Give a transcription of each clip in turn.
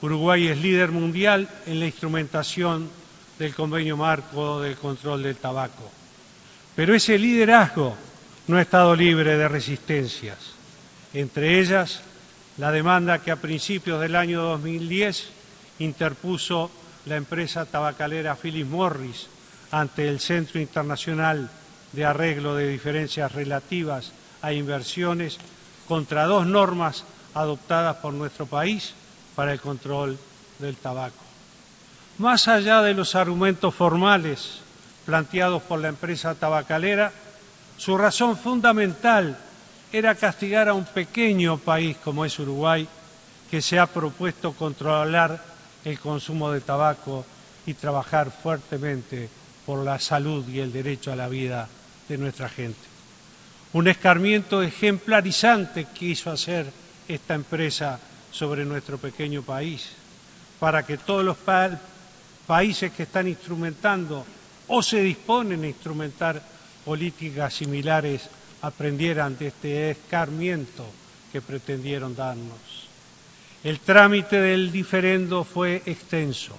Uruguay es líder mundial en la instrumentación del Convenio Marco del Control del Tabaco. Pero ese liderazgo no ha estado libre de resistencias, entre ellas la demanda que a principios del año 2010 interpuso la empresa tabacalera Philip Morris ante el Centro Internacional de Arreglo de Diferencias Relativas a Inversiones contra dos normas adoptadas por nuestro país para el control del tabaco. Más allá de los argumentos formales planteados por la empresa tabacalera, su razón fundamental era castigar a un pequeño país como es Uruguay, que se ha propuesto controlar el consumo de tabaco y trabajar fuertemente por la salud y el derecho a la vida de nuestra gente. Un escarmiento ejemplarizante quiso hacer esta empresa sobre nuestro pequeño país, para que todos los países que están instrumentando o se disponen a instrumentar políticas similares aprendieran de este escarmiento que pretendieron darnos. El trámite del diferendo fue extenso,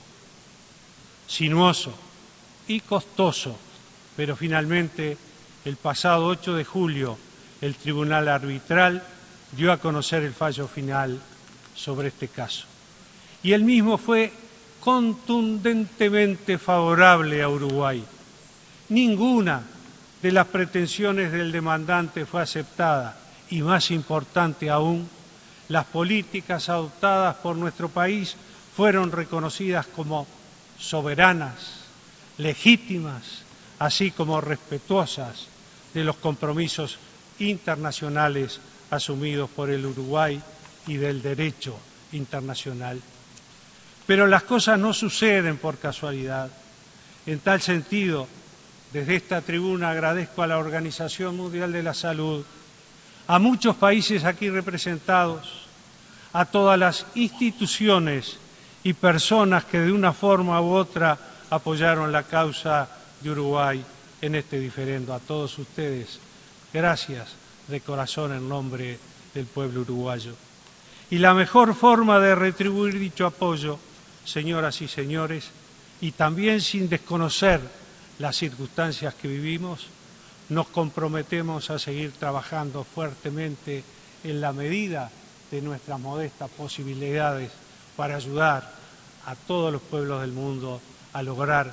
sinuoso y costoso, pero finalmente el pasado 8 de julio el Tribunal Arbitral dio a conocer el fallo final sobre este caso. Y el mismo fue contundentemente favorable a Uruguay. Ninguna de las pretensiones del demandante fue aceptada y, más importante aún, las políticas adoptadas por nuestro país fueron reconocidas como soberanas, legítimas, así como respetuosas de los compromisos internacionales asumidos por el Uruguay y del derecho internacional. Pero las cosas no suceden por casualidad. En tal sentido, desde esta tribuna agradezco a la Organización Mundial de la Salud, a muchos países aquí representados, a todas las instituciones y personas que de una forma u otra apoyaron la causa de Uruguay en este diferendo. A todos ustedes, gracias de corazón en nombre del pueblo uruguayo. Y la mejor forma de retribuir dicho apoyo, señoras y señores, y también sin desconocer las circunstancias que vivimos, nos comprometemos a seguir trabajando fuertemente en la medida de nuestras modestas posibilidades para ayudar a todos los pueblos del mundo a lograr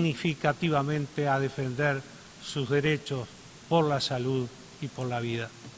significativamente a defender sus derechos por la salud y por la vida.